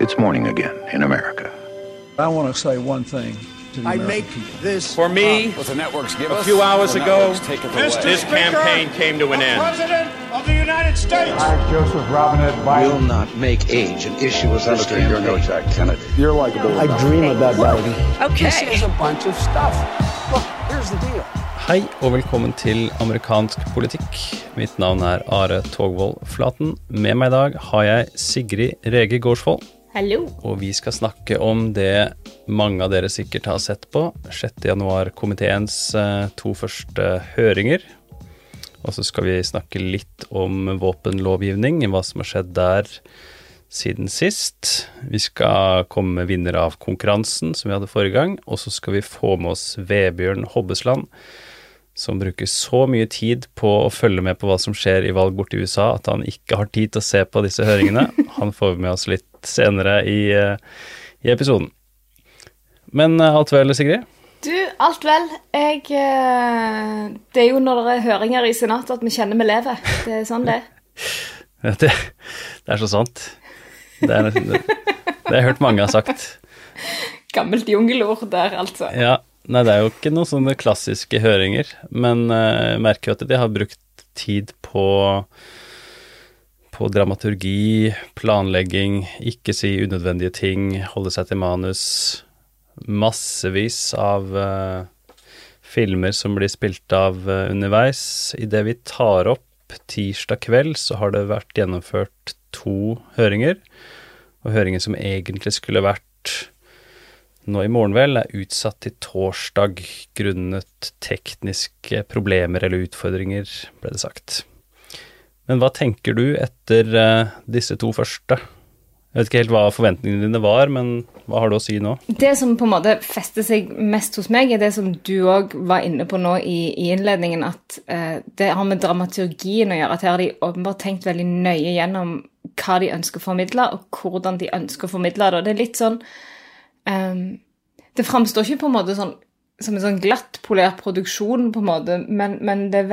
It's morning again in America. I want to say one thing to the I American make people. this For me, what the networks give a us. few hours the ago, networks take it away. this campaign came to an end. President of the United States. I, Joseph Robinette Biden, will not make age an issue with this Senator, you're no Jack Kennedy. you're likable. I dream about Biden. This is a bunch of stuff. Look, here's the deal. Hei og velkommen til amerikansk politikk. Mitt navn Are Togvold Flaten. Med meg I dag har jeg Sigrid Rege Gårdsvold. Hallo. Og vi skal snakke om det mange av dere sikkert har sett på. 6. januar-komiteens 2 første høringer. Og så skal vi snakke litt om våpenlovgivning, hva som har skjedd der siden sist. Vi skal komme med vinner av konkurransen som vi hadde forrige gang, og så skal vi få med oss Vebjørn Hobbesland, som bruker så mye tid på å følge med på hva som skjer I valg borte I USA, at han ikke har tid til å se på disse høringene. Han får med oss litt senere I episoden. Men alt vel, Sigrid? Du, alt vel. Det jo når det høringer I senatet at vi kjenner vi lever. Det sånn det. Det så sant. Det har jeg hørt mange har sagt. Gammelt jungelord der, altså. Ja, nei, det jo ikke noen sånne klassiske høringer, men jeg merker jo at de har brukt tid på dramaturgi, planlegging, ikke si unødvendige ting, holde seg til manus, massevis av filmer som blir spilt av underveis. I det vi tar opp tirsdag kveld, så har det vært gjennomført 2 høringer, og høringen som egentlig skulle vært nå I morgen vel utsatt til torsdag grunnet tekniske problemer eller utfordringer, ble det sagt. Men hva tenker du etter disse 2 første? Jeg vet ikke helt hva forventningene dine var, men hva har du å si nå? Det som på en måte fester seg mest hos meg det som du også var inne på nå I innledningen, at det har med dramaturgien å gjøre, at her har de åpenbart tenkt veldig nøye gjennom hva de ønsker å formidle, og hvordan de ønsker å formidle det. Og det litt sånn, det fremstår ikke på en måte sånn, som en sånn glatt polert produksjon på en måte, men det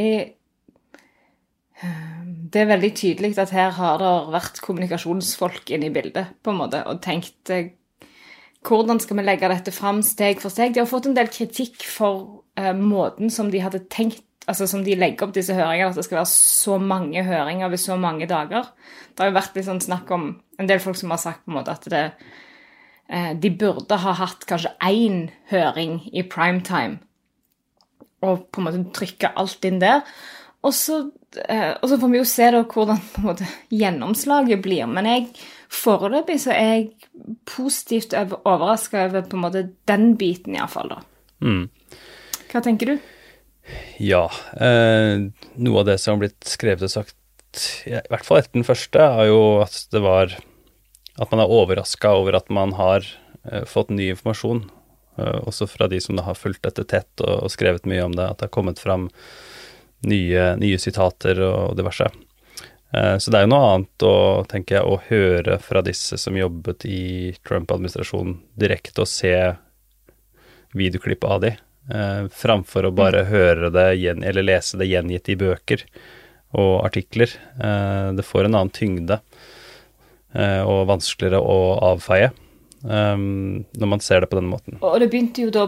det veldig tydelig at her har det vært kommunikasjonsfolk inne I bildet, på en måte, og tenkt hvordan skal vi legge dette frem steg for steg. De har fått en del kritikk for måten som de hadde tenkt, altså som de legger opp disse høringene, at det skal være så mange høringer ved så mange dager. Det har jo vært litt sånn snakk om en del folk som har sagt på en måte at de burde ha hatt kanskje 1 høring I primetime, og på en måte trykke alt inn der. Og så får vi jo se da hvordan på en måte gjennomslaget blir, men foreløpig så jeg positivt overrasket over på en måte den biten I hvert fall da. Hva tenker du? Ja, noe av det som har blitt skrevet og sagt, I hvert fall etter den første, jo at det var at man overrasket over at man har fått ny informasjon, også fra de som da har fulgt dette tett og skrevet mye om det, at det har kommet fram nye sitater og diverse. Så det jo noe annet tenker jeg, å høre fra disse som jobbet I Trump-administrasjonen direkte og se videoklipp av de, framfor å bare høre det eller lese det gjengitt I bøker og artikler. Det får en annen tyngde og vanskeligere å avfeie når man ser det på denne måten. Og det begynte jo da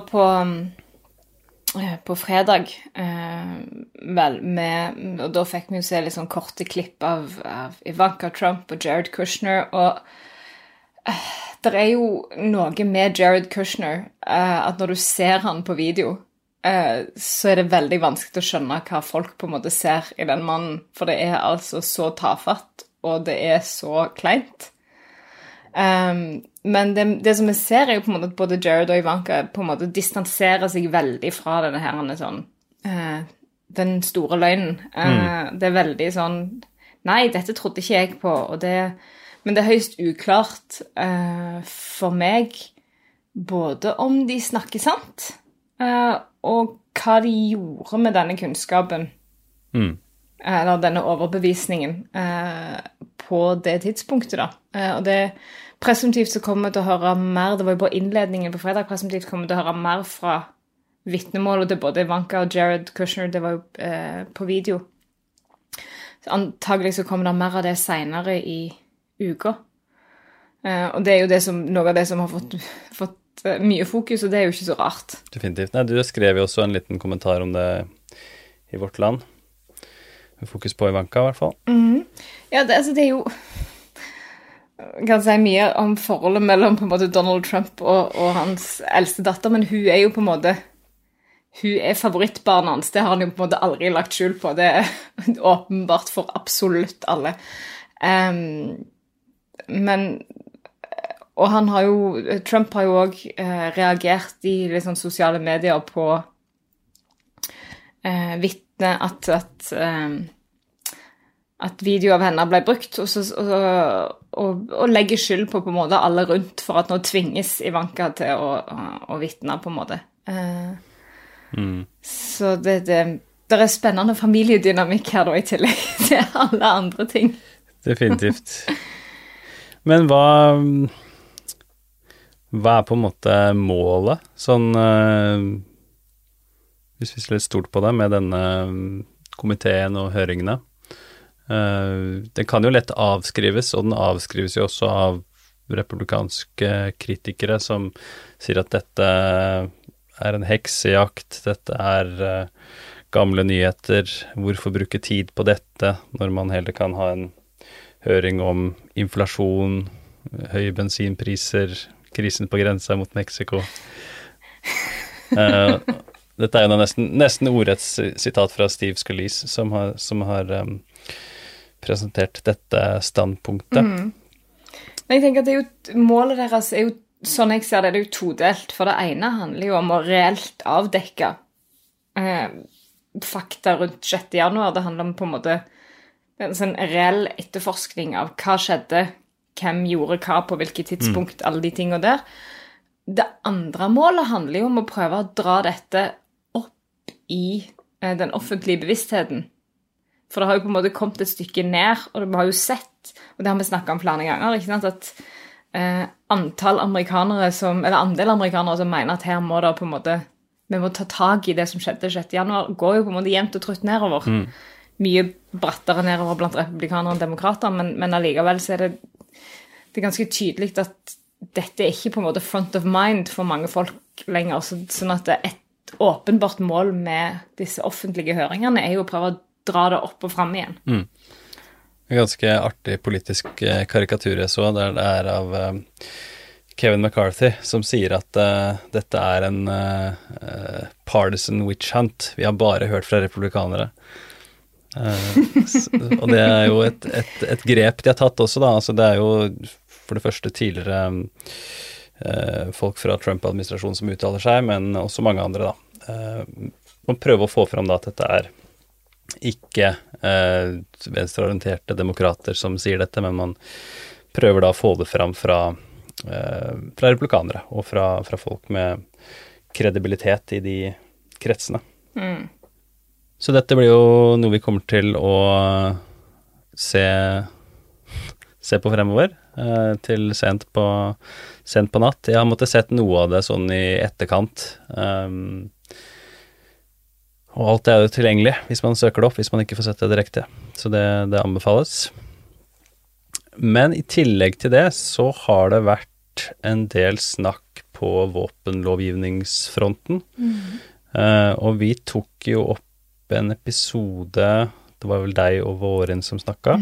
på fredag, vel, og da fikk vi jo se litt sånn korte klipp av Ivanka Trump og Jared Kushner, og det jo noe med Jared Kushner, at når du ser han på video, så det veldig vanskelig å skjønne hva folk på en måte ser I den mannen, for det altså så tafatt, og det så kleint. Men det som jeg ser jo på en måte at både Jared og Ivanka på en måte distanserer seg veldig fra denne her sånn, den store løgnen. Det veldig sånn, nei, dette trodde ikke jeg på, men det høyst uklart for meg både om de snakker sant, og hva de gjorde med denne kunnskapen, eller denne overbevisningen på det tidspunktet da. Og det presumptivt så kommer vi til å høre mer, det var jo på innledningen på fredag, presumptivt kommer vi til å høre mer fra vittnemålet til både Ivanka og Jared Kushner, det var jo på video. Så antagelig så kommer det mer av det senere I uka. Og det jo noe av det som har fått mye fokus, og det jo ikke så rart. Definitivt. Nei, du skrev jo også en liten kommentar om det i Vårt Land. Med fokus på Ivanka, I hvert fall. Ja, det jo kan si mye om forholdet mellom på en måte Donald Trump og hans eldste datter, men hun jo på en måte hun favorittbarnet hans. Det har han jo på en måte aldri lagt skjul på. Det åpenbart for absolutt alle. Og Trump har jo også reagert I liksom sosiale medier på vittne at video av henne ble brukt, og legger skyld på en måte alle rundt for at nå tvinges Ivanka til å vittne på en måte. Så det spennende familiedynamikk her da I tillegg til alle andre ting. Definitivt. Men hva på en måte målet? Sånn, hvis vi ser litt stort på det med denne komiteen og høringene. Den kan jo lett avskrives, og den avskrives jo også av republikanske kritikere som sier at dette en heksejakt, dette gamle nyheter, hvorfor bruke tid på dette når man heller kan ha en høring om inflasjon, høye bensinpriser, krisen på grensa mot Mexico. Dette jo nesten ordets sitat fra Steve Scalise som har presentert dette standpunktet. Men jeg tenker at målet deres jo, sånn jeg ser det jo todelt, for det ene handler jo om å reelt avdekke fakta rundt 6. januar. Det handler om på en måte en sånn reell etterforskning av hva skjedde, hvem gjorde hva på hvilket tidspunkt, alle de tingene der. Det andre målet handler jo om å prøve å dra dette opp I den offentlige bevisstheten. For det har jo på en måte kommet et stykke ned, og vi har jo sett, og det har vi snakket om flere ganger, ikke sant, at andel amerikanere som mener at her må det på en måte, vi må ta tag I det som skjedde 6. januar, går jo på en måte jevnt og trutt nedover. Mye brattere nedover blant republikanere og demokrater, men allikevel så det ganske tydelig at dette ikke på en måte front of mind for mange folk lenger, sånn at et åpenbart mål med disse offentlige høringene jo å prøve å dra det opp og frem igjen. En ganske artig politisk karikatur jeg så, der det av Kevin McCarthy, som sier at dette en partisan witch hunt. Vi har bare hørt fra republikanere. Og det jo et grep de har tatt også da, altså det jo for det første tidligere folk fra Trump-administrasjonen som uttaler seg, men også mange andre da. Man prøver å få frem da at dette ikke venstreorienterte demokrater som sier dette, men man prøver da å få det frem fra republikanere og fra folk med kredibilitet I de kretsene. Så dette blir jo noe vi kommer til å se på fremover, til sent på natt. Jeg har måttet sett noe av det sånn I etterkant, og alt jo tilgjengelig hvis man søker det opp, hvis man ikke får sett det direkte. Så det anbefales. Men I tillegg til det så har det vært en del snakk på våpenlovgivningsfronten, og vi tok jo opp en episode, det var vel deg og Våren som snakket,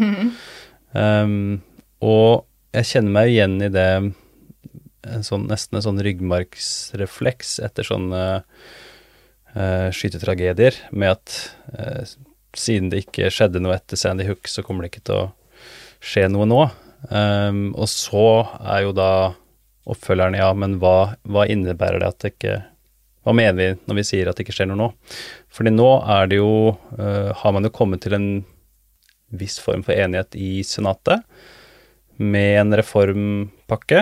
og jeg kjenner meg igjen I det, nesten en sånn ryggmargsrefleks etter sånne skytetragedier, med at siden det ikke skjedde noe etter Sandy Hook, så kommer det ikke til å skje noe nå. Og så jo da oppfølgeren, ja, men hva innebærer det at det ikke, hva mener vi når vi sier at det ikke skjer noe nå? Fordi nå det jo, har man jo kommet til en viss form for enighet I Senatet, med en reformpakke.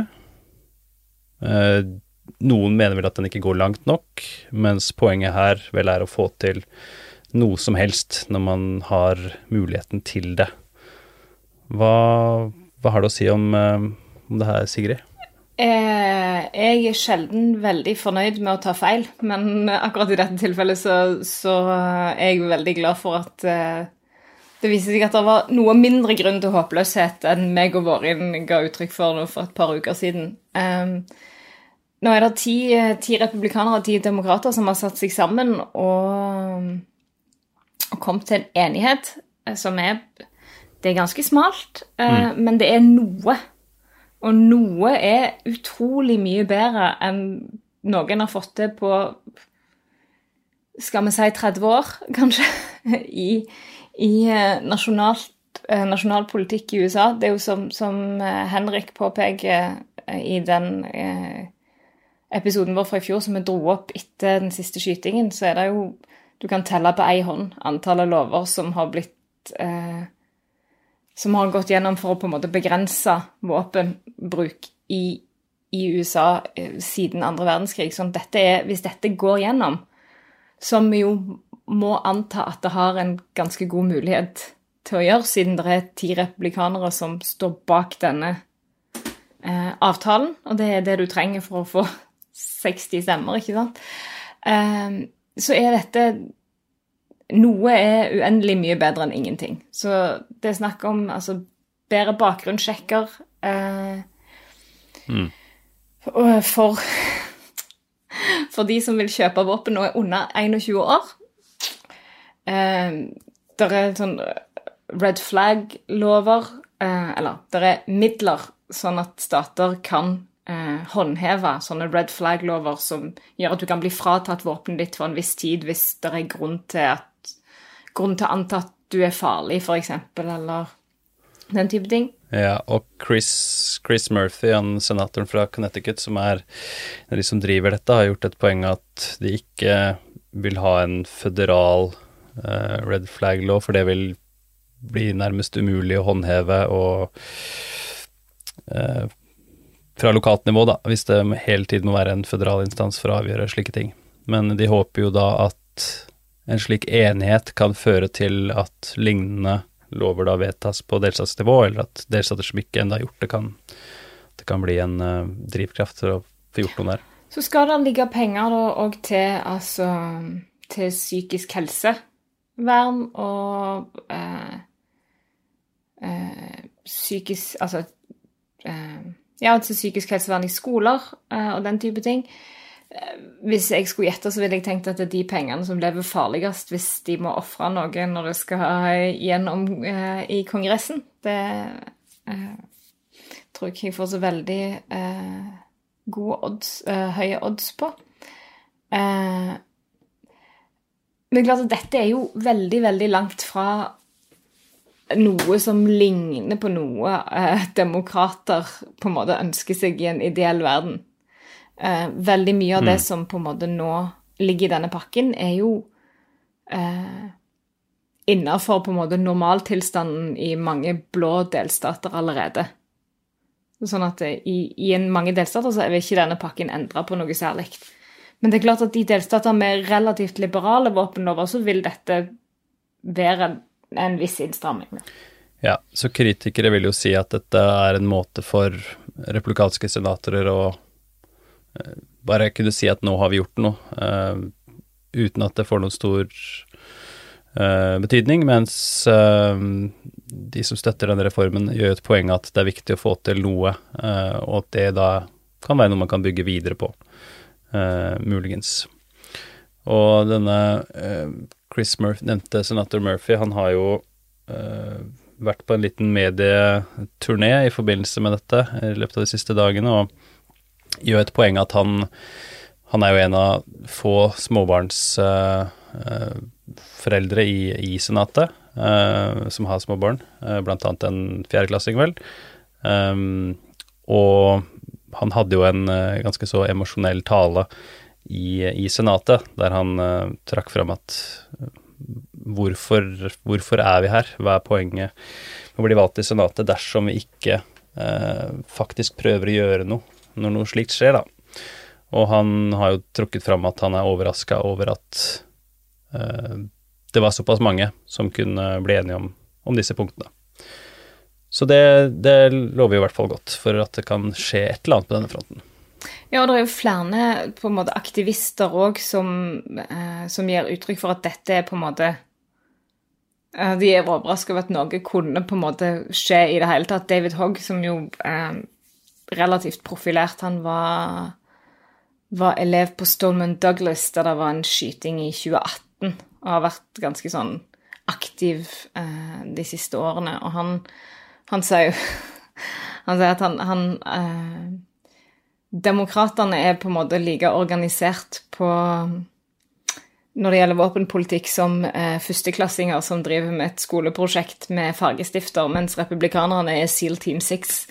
Noen mener vel at den ikke går langt nok, mens poenget her vel å få til noe som helst når man har muligheten til det. Hva har du å si om det her, Sigrid? Jeg sjelden veldig fornøyd med å ta feil, men akkurat I dette tilfellet så jeg veldig glad for Det viser seg at det var noe mindre grunn til håpløshet enn meg og Vårin ga uttrykk for nå for et par uker siden. Nå det 10 republikanere og 10 demokrater som har satt seg sammen og kommet til en enighet som det ganske smalt, men det noe. Og noe utrolig mye bedre enn noen har fått det på, skal vi si 30 år, kanskje, i nasjonal politikk i USA. Det jo som Henrik påpeker i den episoden vår fra i fjor, som vi dro opp etter den siste skytingen, så det jo, du kan telle på en hånd antallet lover som har blitt, som har gått gjennom for å på en måte begrense våpenbruk i USA siden andre verdenskrig. Sånn, hvis dette går gjennom, som vi jo må anta at det har en ganske god mulighet til å gjøre, siden det 10 republikanere som står bak denne avtalen, og det det du trenger for å få 60 stemmer, ikke sant? Så dette noe uendelig mye bedre enn ingenting. Så det snakker om altså, bedre bakgrunnssjekker for de som vil kjøpe våpen og under 21 år. Det sånn red flag-lover, eller det midler sånn at stater kan håndheve sånne red flag-lover som gjør at du kan bli fratatt våpenet ditt for en viss tid hvis det grunn til å anta at du farlig, for eksempel, eller den type ting. Ja, og Chris Murphy, han senatoren fra Connecticut, som de som driver dette, har gjort et poeng at de ikke vil ha en føderal red flag-lov, for det vil bli nærmest umulig å håndheve og fra lokalt nivå da, hvis det hele tiden må være en føderal instans for å avgjøre slike ting. Men de håper jo da at en slik enighet kan føre til at lignende lover da vedtas på delstatsnivå, eller at delstater som ikke enda har gjort det kan bli en drivkraft for å få gjort noe der. Så skal det ligge penger da også til psykisk helsevern og til psykisk helsevern i skoler og den type ting. Hvis jeg skulle gjette, så ville jeg tenkt at det de pengene som lever farligast hvis de må offre noe når det skal gjennom i Kongressen. Det tror ikke jeg får så veldig høye odds på. Men det klart at dette jo veldig, veldig langt fra noe som ligner på noe demokrater på en måte ønsker seg i en ideell verden. Veldig mye av det som på en måte nå ligger i denne pakken jo innenfor på en måte normaltilstanden i mange blå delstater allerede. Sånn at i mange delstater så vil ikke denne pakken endre på noe særlig. Men det klart at i delstater med relativt liberale våpenlover så vil dette være en viss innstramming. Ja, så kritikere vil jo si at dette en måte for republikanske senatorer å bare kunne si at nå har vi gjort noe, uten at det får noen stor betydning, mens de som støtter denne reformen gjør et poeng at det viktig å få til noe, og at det da kan være noe man kan bygge videre på, muligens. Og denne Chris Murphy, nevnte senator Murphy, han har jo vært på en liten medieturné i forbindelse med dette i løpet av de siste dagene, og gjør et poeng at han jo en av få småbarnsforeldre i senatet, som har små barn, blant annet en 4-klassing vel, og han hadde jo en ganske så emosjonell tale i senatet, der han trakk frem at hvorfor vi her? Hva poenget med å bli valgt i senatet dersom vi ikke faktisk prøver å gjøre noe når noe slikt skjer da. Og han har jo trukket frem at han overrasket over at det var såpass mange som kunne bli enige om disse punktene. Så det lover jo i hvert fall godt for at det kan skje et eller annet på denne fronten. Ja, og det jo flere på en måte aktivister også som gir uttrykk for at dette på en måte De overrasket over at noe kunne på en måte skje i det hele tatt. David Hogg, som jo relativt profilert, han var elev på Stoneman Douglas, der det var en skyting i 2018, og har vært ganske sånn aktiv de siste årene. Og han sier at demokraterne på en måte like organisert på når det gjelder våpenpolitikk som førsteklassinger som driver med et skoleprosjekt med fargestifter, mens republikanerne SEAL Team 6.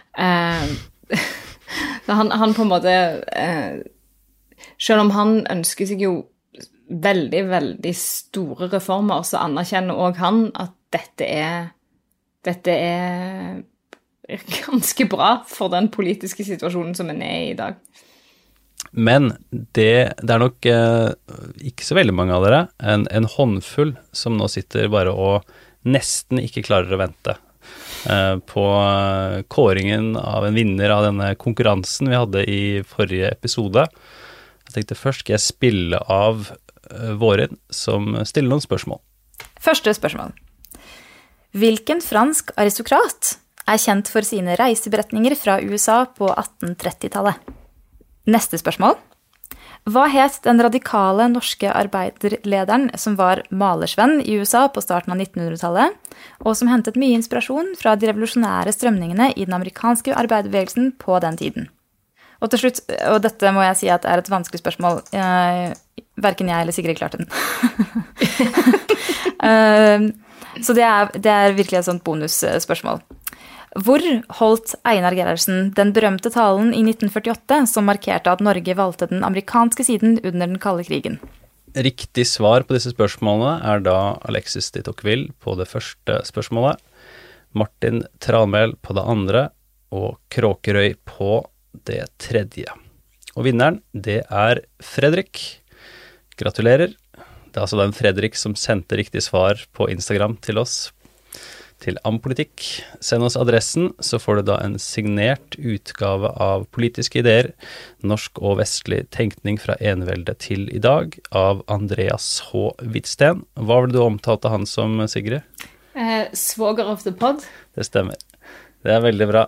Han på en måte, selv om han ønsker seg jo veldig, veldig store reformer, så anerkjenner også han at dette er ganske bra for den politiske situasjonen som en i dag. Men det nok ikke så veldig mange av dere, en håndfull som nå sitter bare og nesten ikke klarer å vente på kåringen av en vinner av denne konkurransen vi hadde i forrige episode. Jeg tenkte først skal jeg spille av Våren som stiller noen spørsmål. Første spørsmål. Hvilken fransk aristokrat kjent for sine reiseberetninger fra USA på 1830-tallet? Neste spørsmål. Hva het den radikale norske arbeiderlederen som var malersvenn i USA på starten av 1900-tallet, og som hentet mye inspirasjon fra de revolusjonære strømningene i den amerikanske arbeiderbevegelsen på den tiden? Og til slutt, og dette må jeg si at et vanskelig spørsmål, hverken jeg eller Sigrid klarte den. Så det virkelig et sånt bonusspørsmål. Hvor holdt Einar Gerhardsen den berømte talen i 1948 som markerte at Norge valgte den amerikanske siden under den kalde krigen? Riktig svar på disse spørsmålene da Alexis de Tocqueville på det første spørsmålet, Martin Tranmæl på det andre og Kråkerøy på det tredje. Og vinneren, det Fredrik. Gratulerer. Det altså den Fredrik som sendte riktig svar på Instagram til oss. Til Ampolitikk. Send oss adressen, så får du da en signert utgave av politiske ideer, norsk og vestlig tenkning fra enevelde til i dag, av Andreas H. Hvitsten. Hva var det du omtalte han som, Sigrid? Svoger of the pod. Det stemmer. Det veldig bra.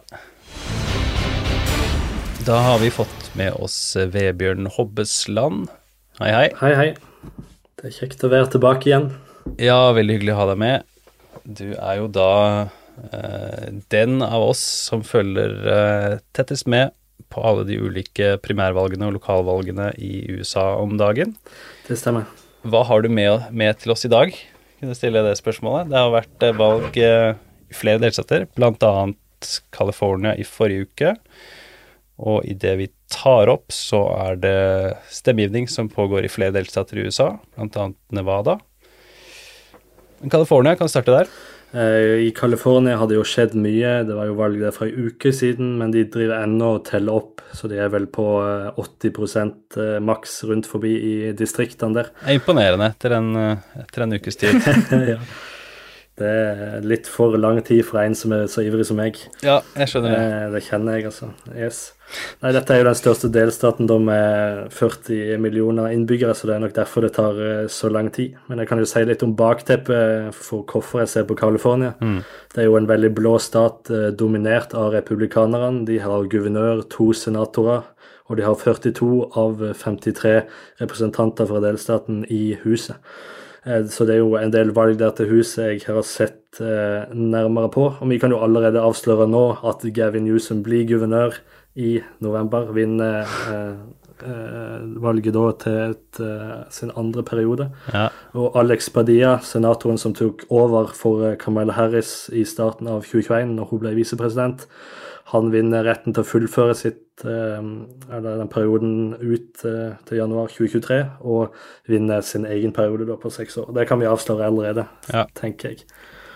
Da har vi fått med oss Vebjørn Hobbesland. Hei, hei. Hei, hei. Det kjekt å være tilbake igjen. Ja, veldig hyggelig å ha deg med. Du jo da den av oss som følger tettest med på alle de ulike primærvalgene og lokalvalgene i USA om dagen. Det stemmer. Hva har du med til oss i dag? Kan du stille det spørsmålet? Det har vært valg i flere delstater, blant annet California i forrige uke. Og i det vi tar opp, så det stemmegivning som pågår i flere delstater i USA, blant annet Nevada. California, kan du starte der? I California hadde jo skjedd mye. Det var jo valg der fra en uke siden, men de driver ennå og teller opp, så de vel på 80% maks rundt forbi i distriktene der. Det imponerende etter en ukes tid. Ja. Det litt for lang tid for en som så ivrig som meg. Ja, jeg skjønner det. Det kjenner jeg, altså. Yes. Nei, dette jo den største delstaten, de med 40 millioner innbyggere, så det nok derfor det tar så lang tid. Men jeg kan jo si litt om bakteppet for hvorfor jeg ser på California. Det jo en veldig blå stat, dominert av republikanerne. De har guvernør, 2 senatorer, og de har 42 av 53 representanter fra delstaten i huset. Så det jo en del valg der til huset jeg har sett nærmere på. Og vi kan jo allerede avsløre nå at Gavin Newsom blir guvernør i november, vinner valget da til sin andre periode. Ja. Og Alex Padilla, senatoren som tok over for Kamala Harris i starten av 2021, når hun ble visepresident, han vinner retten til å fullføre den perioden ut til januar 2023, og vinner sin egen periode da på 6 år. Det kan vi avsløre allerede, tenker jeg.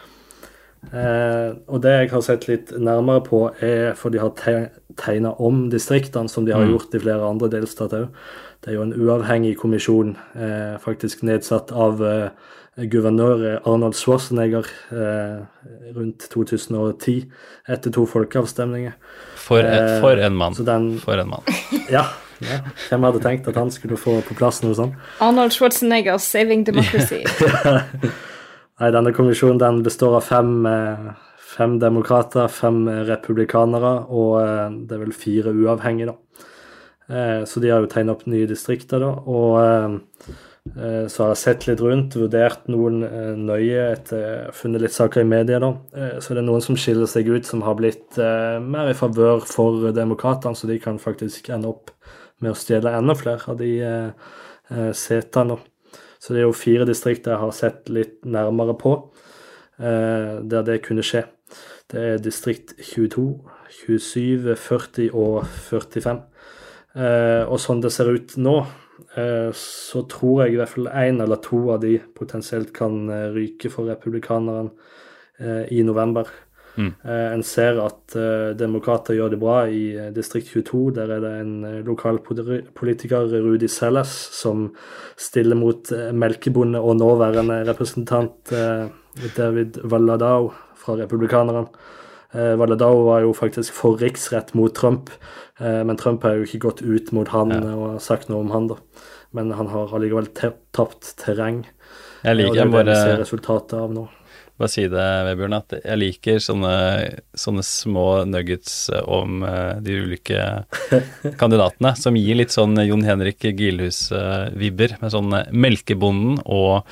Og det jeg har sett litt nærmere på for de har tegnet om distriktene, som de har gjort i flere andre delstater. Det jo en uavhengig kommisjon, faktisk nedsatt av guvernør Arnold Schwarzenegger rundt 2010, etter 2 folkeavstemninger. For en mann. For en mann. Ja, hvem hadde tenkt at han skulle få på plass noe sånt? Arnold Schwarzenegger, Saving Democracy. Nei, denne kommisjonen den består av fem demokrater, 5 republikanere, og det er vel 4 uavhengige da. Så de har jo tegnet opp nye distrikter da, og så har jeg sett litt rundt, vurdert noen nøye funnet litt saker i media da. Så det er noen som skiller seg ut, som har blitt mer i favør for demokratene, så de kan faktisk ende opp med å stjele enda flere av de setene. Så det er jo 4 distrikter jeg har sett litt nærmere på, der det kunne skje. Det er distrikt 22, 27, 40 og 45. Og sånn det ser ut nå, så tror jeg i hvert fall 1 eller 2 av de potensielt kan ryke for republikanerne i november. En ser at demokrater gjør det bra i distrikt 22. Der er det en lokal politiker, Rudy Selles, som stiller mot melkebonde og nåværende representant David Valadao fra republikanerne. Valadao var jo faktisk for riksrett mot Trump, men Trump har jo ikke gått ut mot han og sagt noe om han da. Men han har allikevel tapt terreng. Jeg liker og det er det vi ser bare resultatet av nå. Bare si det, Vebjørn, at jeg liker sånne små nuggets om de ulike kandidatene, som gir litt sånn Jon Henrik Gilhus-vibber, med sånn melkebonden og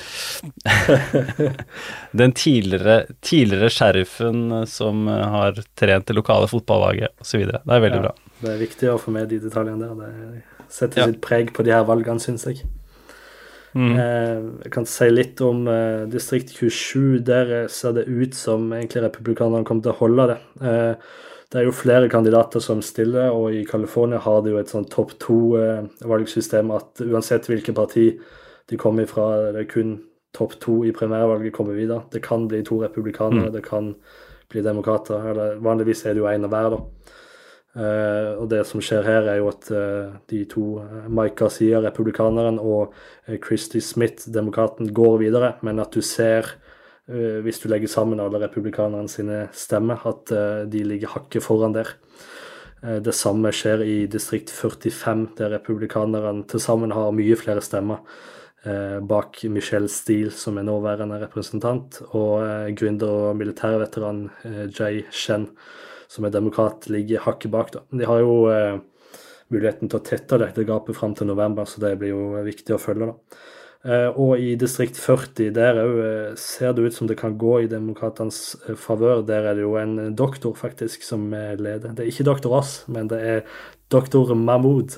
den tidligere sheriffen som har trent det lokale fotballaget, og så videre. Det er veldig bra. Det er viktig å få med de detaljene der. Det setter sitt preg på de her valgene, synes jeg. Jeg kan si litt om distrikt 27. Der ser det ut som egentlig republikanerne kommer til å holde det. Det er jo flere kandidater som stiller, og i California har de jo et sånn topp 2 valgsystem, at uansett hvilket parti de kommer fra, det er kun topp 2 i primærvalget kommer videre. Det kan bli 2 republikanere, det kan bli demokrater, eller vanligvis er det jo 1 av hver da. Og det som skjer her er jo at de 2, Mike Garcia, republikaneren, og Christy Smith, demokraten, går videre, men at du ser, hvis du legger sammen alle republikanerne sine stemmer, at de ligger hakket foran der. Det samme skjer i distrikt 45, der republikanerne til sammen har mye flere stemmer bak Michelle Steele, som er nåværende representant, og gründer og militærveteran Jay Shen, som er demokrat, ligger hakket bak da. De har jo muligheten til å tette dette gapet frem til november, så det blir jo viktig å følge da. Og i distrikt 40, der ser det ut som det kan gå i demokratens favør. Der er det jo en doktor faktisk som leder. Det er ikke Dr. Ross, men det er Dr. Mahmoud.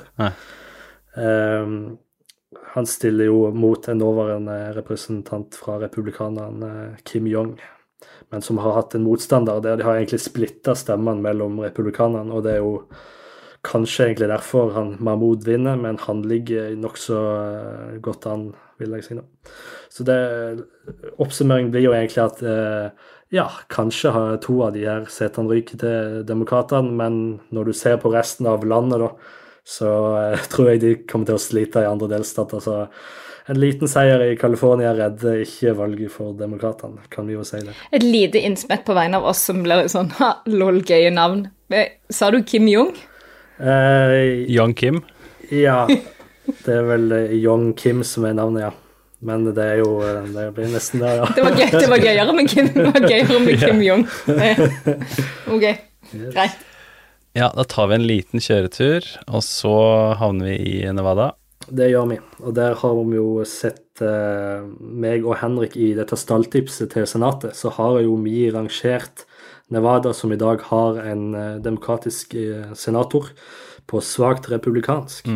Han stiller jo mot en nåværende representant fra republikaneren Kim Jong, men som har hatt en motstander der de har egentlig splittet stemmene mellom republikanerne, og det er jo kanskje egentlig derfor Mahmoud vinner, men han ligger nok så godt an, vil jeg si nå. Så oppsummeringen blir jo egentlig at kanskje har 2 av de her setene ryker til demokratene, men når du ser på resten av landet da, så tror jeg de kommer til å slite i andre delstater, så en liten seier i California redder ikke valget for demokratene, kan vi jo si det. Et lite innspett på vegne av oss som blir sånn, lol, gøye navn. Sa du Kim Jong? Young Kim? Ja, det er vel Young Kim som er navnet, ja. Men det er jo, det blir nesten der, ja. Det var gøyere med Kim Jong. Ok, greit. Ja, da tar vi en liten kjøretur, og så havner vi i Nevada. Det gjør vi, og der har vi jo sett meg og Henrik i dette stalltipset til senatet, så har jo vi rangert Nevada, som i dag har en demokratisk senator, på svagt republikansk.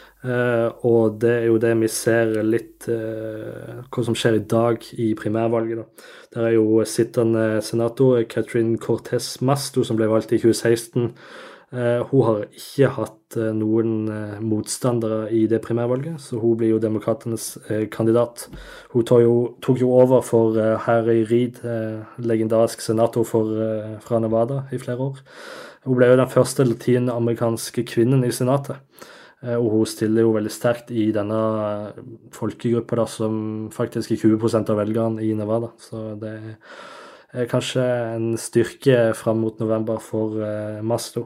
Og det er jo det vi ser litt hva som skjer i dag i primærvalget da. Der er jo sittende senator Catherine Cortez Masto, som ble valgt i 2016. Hun har ikke hatt noen motstandere i det primærvalget, så hun blir jo demokratenes kandidat. Hun tok jo over for Harry Reid, legendarisk senator fra Nevada i flere år. Hun ble jo den første latinamerikanske kvinnen i senatet, og hun stiller jo veldig sterkt i denne folkegruppa da, som faktisk er 20% av velgerne i Nevada, så det er kanskje en styrke frem mot november for Masto.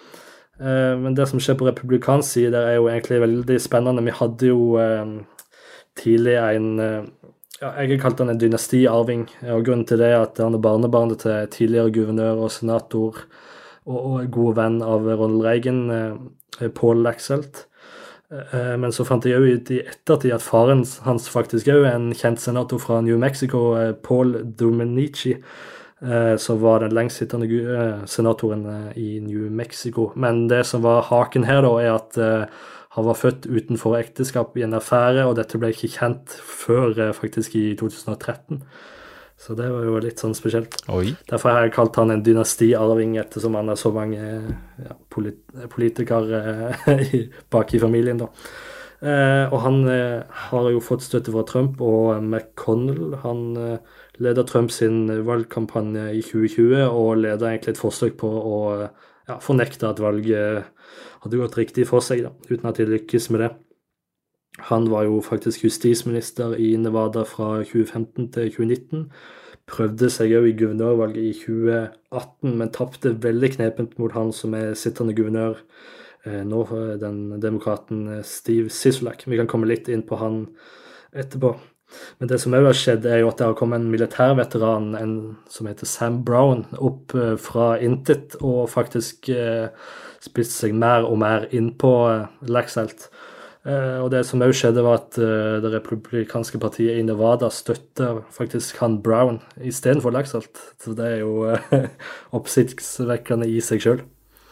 Men det som skjer på republikansk side, det er jo egentlig veldig spennende. Vi hadde jo tidlig Ja, jeg har kalt han en dynastiarving, og grunnen til det er at han er barnebarnet til tidligere guvernør og senator og god venn av Ronald Reagan, Paul Laxalt. Men så fant jeg jo ut i ettertid at faren hans faktisk er en kjent senator fra New Mexico, Paul Domenici, som var den lengstsittende senatoren i New Mexico. Men det som var haken her da, er at han var født utenfor ekteskap i en affære, og dette ble ikke kjent før faktisk i 2013. Så det var jo litt sånn spesielt. Oi. Derfor har jeg kalt han en dynastiarving, ettersom han har så mange politikere bak i familien da. Og han har jo fått støtte fra Trump og McConnell. Han leder Trump sin valgkampanje i 2020, og leder egentlig et forsøk på å fornekte at valget hadde gått riktig for seg, da, uten at de lykkes med det. Han var jo faktisk justisminister i Nevada fra 2015 til 2019. Prøvde seg jo i guvernørvalget i 2018, men tappte veldig knepent mot han som er sittende guvernør nå, den demokraten Steve Sisolak. Vi kan komme litt inn på han etterpå. Men det som også har skjedd er jo at det har kommet en militærveteran som heter Sam Brown opp fra intet og faktisk spiste seg mer og mer inn på Laxalt. Og det som også skjedde var at det republikanske partiet i Nevada støtter faktisk han Brown i stedet for Laxalt. Så det er jo oppsiktsvekkende i seg selv.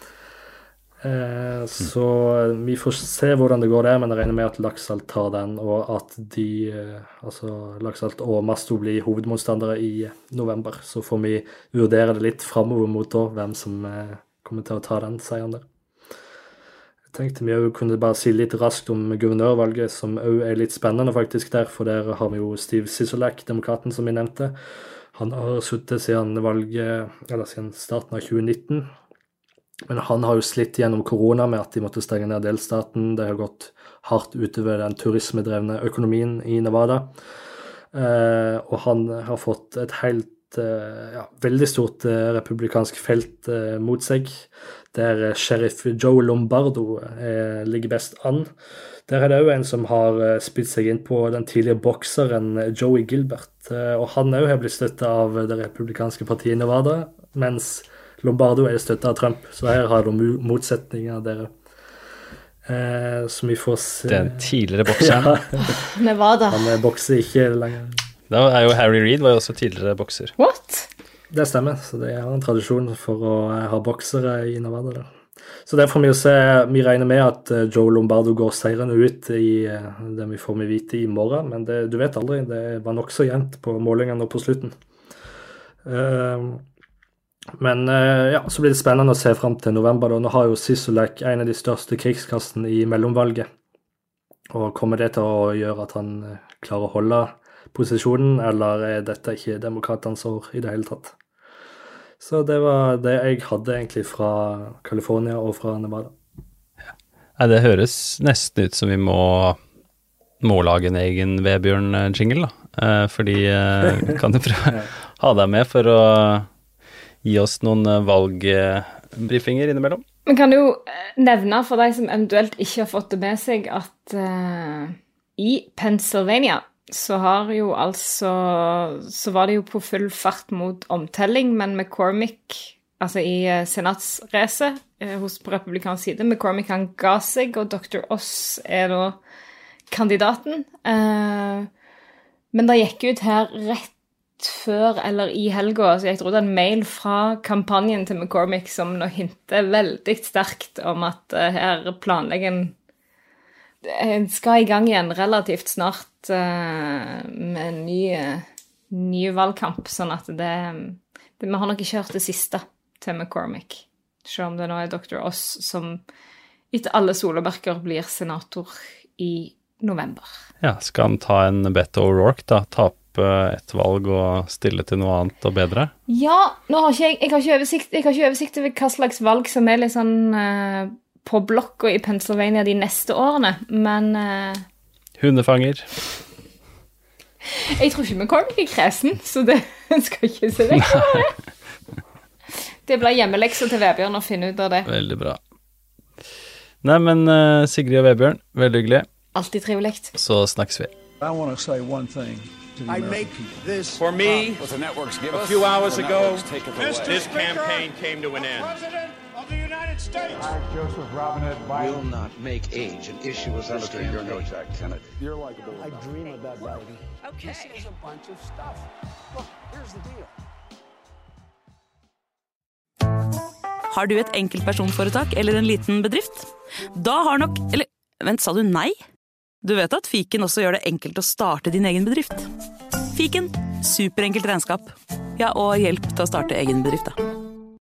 Så vi får se hvordan det går der, men jeg regner med at Laxalt tar den, og at Laxalt og Masto blir hovedmotstandere i november. Så får vi vurdere det litt fremover mot da, hvem som kommer til å ta den seieren der. Jeg tenkte vi også kunne bare si litt raskt om guvernørvalget, som også er litt spennende faktisk der, for der har vi jo Steve Sisolak, demokraten som vi nevnte. Han har suttet siden starten av 2019. Men han har jo slitt gjennom korona med at de måtte stenge ned delstaten. Det har gått hardt utover den turismedrevne økonomien i Nevada. Og han har fått et veldig stort republikansk felt mot seg, der sheriff Joe Lombardo ligger best an. Der er det også en som har spilt seg inn på den tidligere bokseren Joey Gilbert, og han også har blitt støttet av det republikanske partiet i Nevada, mens Lombardo er støttet av Trump, så her har de motsetninger dere. Så vi får se. Den tidligere bokseren. Nevada. Han bokser ikke lenger. Da er jo Harry Reid var jo også tidligere bokser. What? Det stemmer, så det er en tradisjon for å ha boksere i Nevada der. Så det får vi jo se. Vi regner med at Joe Lombardo går seirende ut i det vi får med vite i morgen, men du vet aldri, det var nok så jevnt på målingene og på slutten. Men så blir det spennende å se frem til november da. Nå har jo Sisolak en av de største krigskassene i mellomvalget, og kommer det til å gjøre at han klarer å holde posisjonen, eller er dette ikke demokratens år i det hele tatt? Så det var det jeg hadde egentlig fra California og fra Nevada. Ja, det høres nesten ut som vi må lage en egen Vebjørn-jingle da, fordi kan du prøve ha deg med for å gi oss noen valgbriefinger innimellom. Man kan jo nevne for deg som eventuelt ikke har fått det med seg at i Pennsylvania så var det jo på full fart mot omtelling, men McCormick, altså i senatsrace på republikansk side, McCormick han ga seg, og Dr. Oss er da kandidaten. Men det gikk ut her rett før eller i helga, så jeg tror det er en mail fra kampanjen til McCormick som nå hinter veldig sterkt om at her planlegger en skal i gang igjen relativt snart med en ny valgkamp, sånn at vi har nok ikke hørt det siste til McCormick, selv om det nå er Dr. Oss som etter alle solemerker blir senator i november. Ja, skal han ta en Beto O'Rourke da, tape et valg og stille til noe annet og bedre? Ja, nå har jeg har ikke oversikt over hva slags valg som er litt sånn på blokka i Pennsylvania de neste årene, men Hundefanger. Jeg tror ikke McCormick er kresen, så det skal ikke se vekk fra det. Det blir hjemmelekser til Vebjørn å finne ut av det. Veldig bra. Nei, men Sigrid og Vebjørn, veldig hyggelig. Alltid trivelig. Så snakkes vi. I want to say one thing to the I American make people. this For me, a few hours ago, Mr. this Speaker, campaign came to an end. President of the United States. I, Joseph Robinette Biden. Will not make age an issue as a Senator, you're no campaign. Jack Kennedy. You're likable. I dream about Biden. Okay. This is a bunch of stuff. Look, here's the deal. Har du et enkeltpersonforetak eller en liten bedrift? Da har nok... Eller, vent, sa du nei? Du vet at Fiken også gjør det enkelt å starte din egen bedrift. Fiken, superenkelt regnskap. Ja, og hjelp til å starte egen bedrift da.